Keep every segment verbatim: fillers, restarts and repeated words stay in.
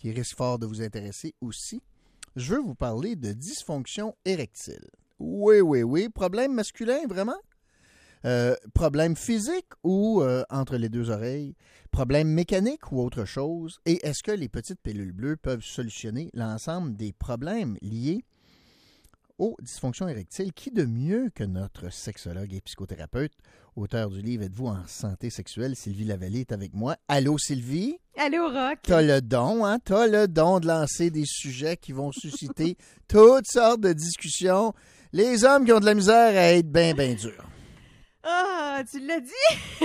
qui risque fort de vous intéresser aussi. Je veux vous parler de dysfonction érectile. Oui, oui, oui. Problème masculin, vraiment? Euh, problème physique ou euh, entre les deux oreilles? Problème mécanique ou autre chose? Et est-ce que les petites pilules bleues peuvent solutionner l'ensemble des problèmes liés aux dysfonctions érectiles? Qui de mieux que notre sexologue et psychothérapeute, auteur du livre Êtes-vous en santé sexuelle? Sylvie Lavallée est avec moi. Allô, Sylvie? Allô, Rock? T'as le don, hein? T'as le don de lancer des sujets qui vont susciter toutes sortes de discussions. Les hommes qui ont de la misère à être bien, bien durs. Ah, tu l'as dit!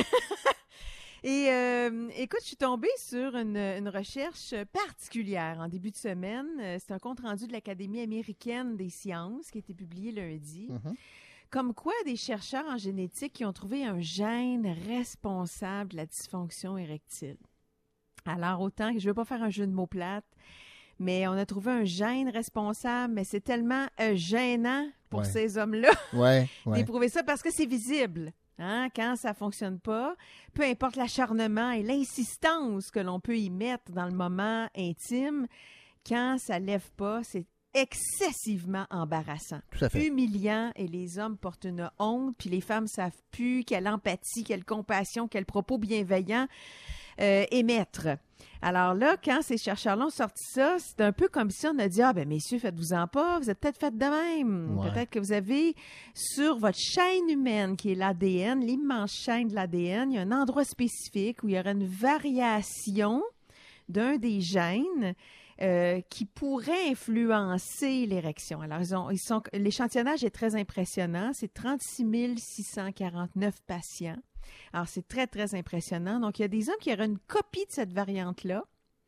Et euh, écoute, je suis tombée sur une, une recherche particulière en début de semaine. C'est un compte-rendu de l'Académie américaine des sciences qui a été publié lundi. Mm-hmm. Comme quoi, des chercheurs en génétique qui ont trouvé un gène responsable de la dysfonction érectile. Alors, autant que je ne veux pas faire un jeu de mots plate, mais on a trouvé un gène responsable, mais c'est tellement euh, gênant pour ouais. ces hommes-là ouais, ouais. d'éprouver ça parce que c'est visible. Hein? Quand ça ne fonctionne pas, peu importe l'acharnement et l'insistance que l'on peut y mettre dans le moment intime, quand ça ne lève pas, c'est excessivement embarrassant, tout à fait. Humiliant, et les hommes portent une honte, puis les femmes ne savent plus quelle empathie, quelle compassion, quel propos bienveillant euh, émettre. Alors là, quand ces chercheurs-là ont sorti ça, c'est un peu comme si on a dit « Ah, ben messieurs, faites-vous-en pas, vous êtes peut-être fait de même. Ouais. Peut-être que vous avez sur votre chaîne humaine, qui est l'A D N, l'immense chaîne de l'A D N, il y a un endroit spécifique où il y aura une variation d'un des gènes euh, qui pourrait influencer l'érection. » Alors, ils ont, ils sont, l'échantillonnage est très impressionnant. C'est trente-six mille six cent quarante-neuf patients. Alors, c'est très, très impressionnant. Donc, il y a des hommes qui auraient une copie de cette variante-là.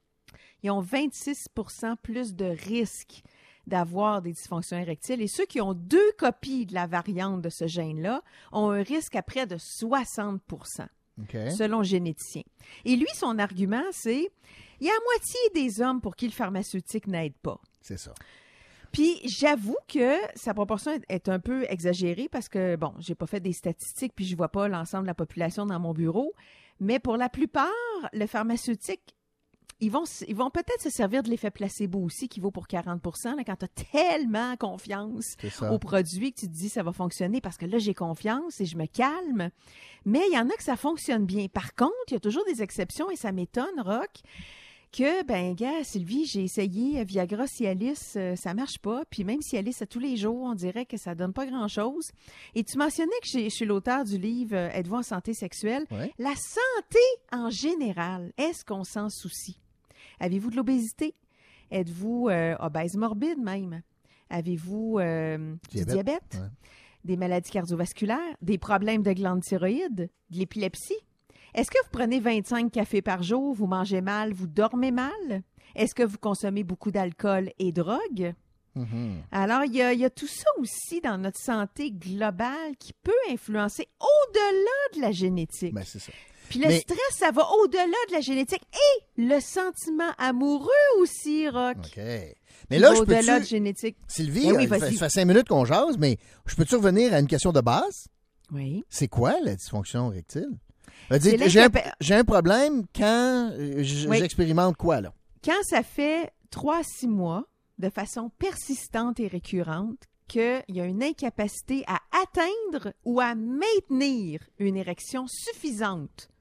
Ils ont vingt-six pour cent plus de risque d'avoir des dysfonctions érectiles. Et ceux qui ont deux copies de la variante de ce gène-là ont un risque à près de soixante pour cent, okay. Selon le généticien. Et lui, son argument, c'est il y a la moitié des hommes pour qui le pharmaceutique n'aide pas. C'est ça. Puis, j'avoue que sa proportion est un peu exagérée parce que, bon, j'ai pas fait des statistiques puis je vois pas l'ensemble de la population dans mon bureau. Mais pour la plupart, le pharmaceutique, ils vont, ils vont peut-être se servir de l'effet placebo aussi, qui vaut pour quarante pour cent, là, quand tu as tellement confiance au produit que tu te dis ça va fonctionner parce que là, j'ai confiance et je me calme. Mais il y en a que ça fonctionne bien. Par contre, il y a toujours des exceptions et ça m'étonne, Rock, que, ben, gars, Sylvie, j'ai essayé Viagra, Cialis, euh, ça marche pas. Puis même Cialis, à tous les jours, on dirait que ça donne pas grand-chose. Et tu mentionnais que je suis l'auteur du livre euh, « Êtes-vous en santé sexuelle? Ouais. » La santé en général, est-ce qu'on s'en soucie? Avez-vous de l'obésité? Êtes-vous euh, obèse morbide même? Avez-vous euh, du diabète? Ouais. Des maladies cardiovasculaires? Des problèmes de glande thyroïde? De l'épilepsie? Est-ce que vous prenez vingt-cinq cafés par jour, vous mangez mal, vous dormez mal? Est-ce que vous consommez beaucoup d'alcool et de drogue? Mm-hmm. Alors, il y a, il y a tout ça aussi dans notre santé globale qui peut influencer au-delà de la génétique. Ben, c'est ça. Puis le Mais... stress, ça va au-delà de la génétique et le sentiment amoureux aussi, Rock. OK. Mais là, je au-delà peux-tu... de génétique. Sylvie, oui, ça fait cinq minutes qu'on jase, mais je peux-tu revenir à une question de base? Oui. C'est quoi la dysfonction érectile? Dire, j'ai, un, j'ai un problème quand euh, j'expérimente oui. quoi, là? Quand ça fait trois à six mois, de façon persistante et récurrente, qu'il y a une incapacité à atteindre ou à maintenir une érection suffisante.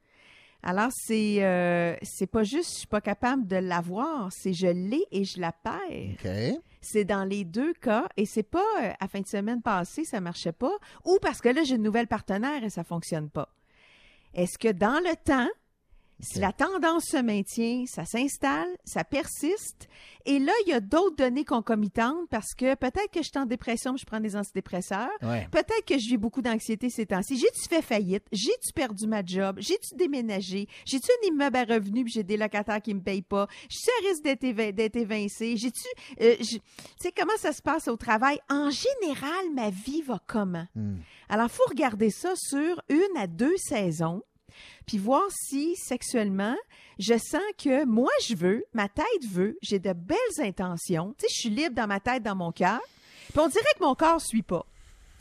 Alors, c'est, euh, c'est pas juste je suis pas capable de l'avoir, c'est je l'ai et je la perds. Okay. C'est dans les deux cas, et c'est pas euh, à fin de semaine passée, ça marchait pas, ou parce que là, j'ai une nouvelle partenaire et ça fonctionne pas. Est-ce que dans le temps, si la tendance se maintient, ça s'installe, ça persiste, et là, il y a d'autres données concomitantes parce que peut-être que je suis en dépression, je prends des antidépresseurs, ouais. Peut-être que je vis beaucoup d'anxiété ces temps-ci, j'ai-tu fait faillite, j'ai-tu perdu ma job, j'ai-tu déménagé, j'ai-tu un immeuble à revenus puis j'ai des locataires qui me payent pas, j'ai-tu un risque d'être, évi- d'être évincé, j'ai-tu... Euh, tu sais, comment ça se passe au travail? En général, ma vie va comment? Mm. Alors, il faut regarder ça sur une à deux saisons, puis voir si, sexuellement, je sens que moi, je veux, ma tête veut, j'ai de belles intentions. Tu sais, je suis libre dans ma tête, dans mon cœur. Puis on dirait que mon corps ne suit pas. Hmm.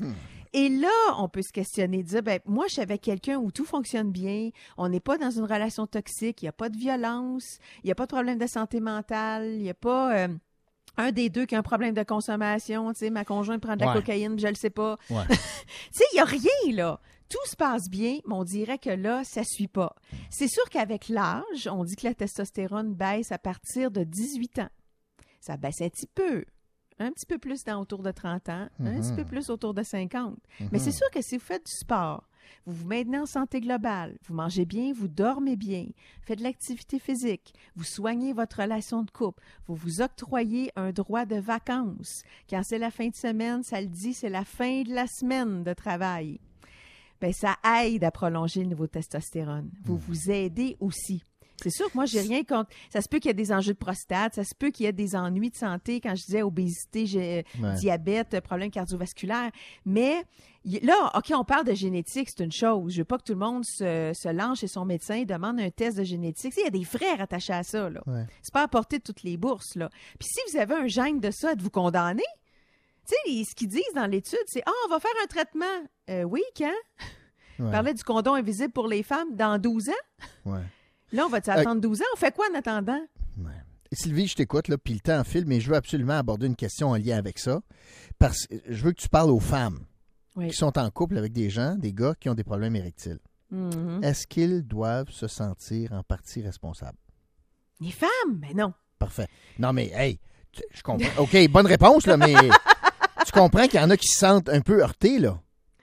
Et là, on peut se questionner, dire, ben moi, je suis avec quelqu'un où tout fonctionne bien, on n'est pas dans une relation toxique, il n'y a pas de violence, il n'y a pas de problème de santé mentale, il n'y a pas euh, un des deux qui a un problème de consommation, tu sais, ma conjointe prend de la Ouais. cocaïne, je le sais pas. Ouais. Tu sais, il n'y a rien, là. Tout se passe bien, mais on dirait que là, ça ne suit pas. C'est sûr qu'avec l'âge, on dit que la testostérone baisse à partir de dix-huit ans. Ça baisse un petit peu. Un petit peu plus dans autour de trente ans, mm-hmm. un petit peu plus autour de cinquante. Mm-hmm. Mais c'est sûr que si vous faites du sport, vous vous maintenez en santé globale, vous mangez bien, vous dormez bien, faites de l'activité physique, vous soignez votre relation de couple, vous vous octroyez un droit de vacances. Quand c'est la fin de semaine, ça le dit, c'est la fin de la semaine de travail. Bien, ça aide à prolonger le niveau de testostérone. Vous mm. vous aidez aussi. C'est sûr que moi, j'ai rien contre... Ça se peut qu'il y ait des enjeux de prostate, ça se peut qu'il y ait des ennuis de santé, quand je disais obésité, j'ai... Ouais. diabète, problème cardiovasculaire. Mais là, OK, on parle de génétique, c'est une chose. Je veux pas que tout le monde se, se lance chez son médecin et demande un test de génétique. Il y a des frais rattachés à ça, là. Ouais. C'est pas à portée de toutes les bourses, là. Puis si vous avez un gène de ça, êtes-vous condamné? Tu sais, ce qu'ils disent dans l'étude, c'est « Ah, on va faire un traitement. Euh, » Oui, quand? Ouais. On parlait du condom invisible pour les femmes dans douze ans. Ouais. Là, on va-tu attendre douze ans? On fait quoi en attendant? Ouais. Sylvie, je t'écoute, là, puis le temps file, mais je veux absolument aborder une question en lien avec ça. Parce que je veux que tu parles aux femmes oui. qui sont en couple avec des gens, des gars qui ont des problèmes érectiles. Mm-hmm. Est-ce qu'ils doivent se sentir en partie responsables? Les femmes? Mais non. Parfait. Non, mais, hey, je comprends. OK, bonne réponse, là, mais tu comprends qu'il y en a qui se sentent un peu heurtés, là?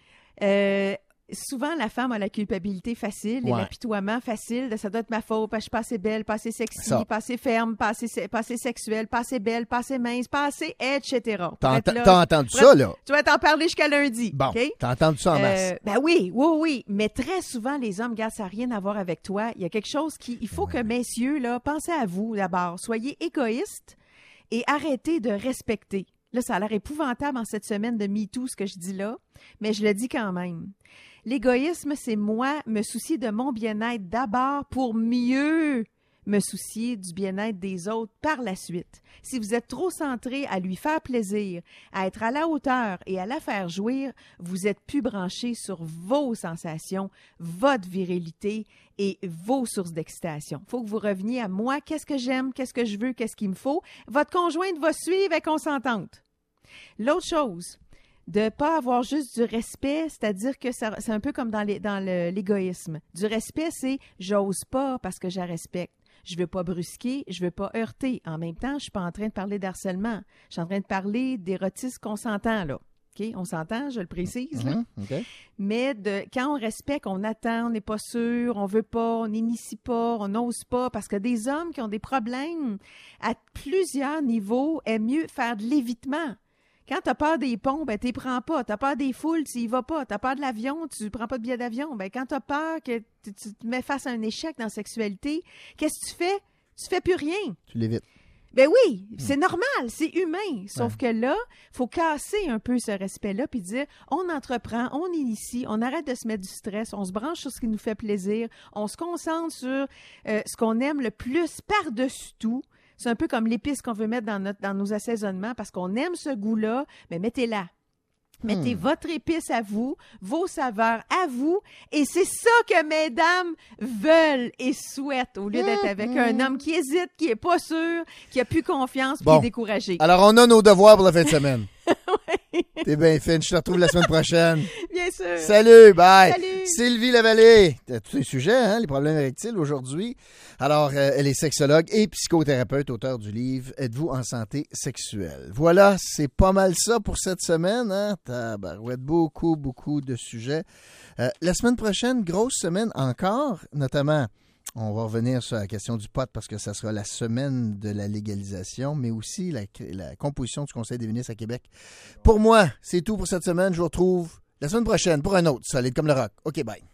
Euh... Souvent, la femme a la culpabilité facile ouais. et l'apitoiement facile de ça doit être ma faute, parce que je suis pas assez belle, pas assez sexy, ça. pas assez ferme, pas assez, pas assez sexuelle, pas assez belle, pas assez mince, pas assez, et cetera. T'as, ent- là, t'as entendu ça, là? Tu vas t'en parler jusqu'à lundi. Bon, okay? T'as entendu ça en masse. Euh, ben oui, oui, oui. Mais très souvent, les hommes, regarde, ça n'a rien à voir avec toi. Il y a quelque chose qui... Il faut ouais. que, messieurs, là, pensez à vous d'abord. Soyez égoïstes et arrêtez de respecter. Là, ça a l'air épouvantable en cette semaine de MeToo, ce que je dis là, mais je le dis quand même. L'égoïsme, c'est moi me soucier de mon bien-être d'abord pour mieux me soucier du bien-être des autres par la suite. Si vous êtes trop centré à lui faire plaisir, à être à la hauteur et à la faire jouir, vous êtes plus branché sur vos sensations, votre virilité et vos sources d'excitation. Il faut que vous reveniez à moi, qu'est-ce que j'aime, qu'est-ce que je veux, qu'est-ce qu'il me faut. Votre conjointe va suivre et consentante. L'autre chose, de ne pas avoir juste du respect, c'est-à-dire que ça, c'est un peu comme dans, les, dans le, l'égoïsme. Du respect, c'est « j'ose pas parce que je la respecte ». Je veux pas brusquer, je veux pas heurter. En même temps, je suis pas en train de parler d'harcèlement. Je suis en train de parler d'érotisme consentant, là. OK? On s'entend, je le précise, là. Mm-hmm. Okay. Mais de, quand on respecte, on attend, on n'est pas sûr, on veut pas, on n'initie pas, on n'ose pas, parce que des hommes qui ont des problèmes à plusieurs niveaux aiment mieux faire de l'évitement. Quand tu as peur des ponts, ben tu les prends pas. Tu as peur des foules, tu y vas pas. Tu as peur de l'avion, tu prends pas de billet d'avion. Ben quand tu as peur que tu, tu te mets face à un échec dans la sexualité, qu'est-ce que tu fais? Tu fais plus rien. Tu l'évites. Ben oui, c'est normal, c'est humain. Sauf ouais. que là, il faut casser un peu ce respect-là puis dire, on entreprend, on initie, on arrête de se mettre du stress, on se branche sur ce qui nous fait plaisir, on se concentre sur euh, ce qu'on aime le plus par-dessus tout. C'est un peu comme l'épice qu'on veut mettre dans, notre, dans nos assaisonnements parce qu'on aime ce goût-là, mais mettez-la. Mettez hmm. votre épice à vous, vos saveurs à vous, et c'est ça que mesdames veulent et souhaitent, au lieu d'être avec mmh. un homme qui hésite, qui est pas sûr, qui a plus confiance, puis bon. qui est découragé. Alors, on a nos devoirs pour la fin de semaine. Oui. T'es bien fine, je te retrouve la semaine prochaine. Bien sûr. Salut, bye. Salut. Sylvie Lavallée. Tous les sujets, hein, les problèmes érectiles aujourd'hui. Alors, euh, elle est sexologue et psychothérapeute, auteur du livre « Êtes-vous en santé sexuelle ». Voilà, c'est pas mal ça pour cette semaine. Hein? Tabarouette, beaucoup, beaucoup de sujets. Euh, la semaine prochaine, grosse semaine encore, notamment... On va revenir sur la question du pot parce que ça sera la semaine de la légalisation, mais aussi la, la composition du Conseil des ministres à Québec. Pour moi, c'est tout pour cette semaine. Je vous retrouve la semaine prochaine pour un autre Solide comme le rock. OK, bye.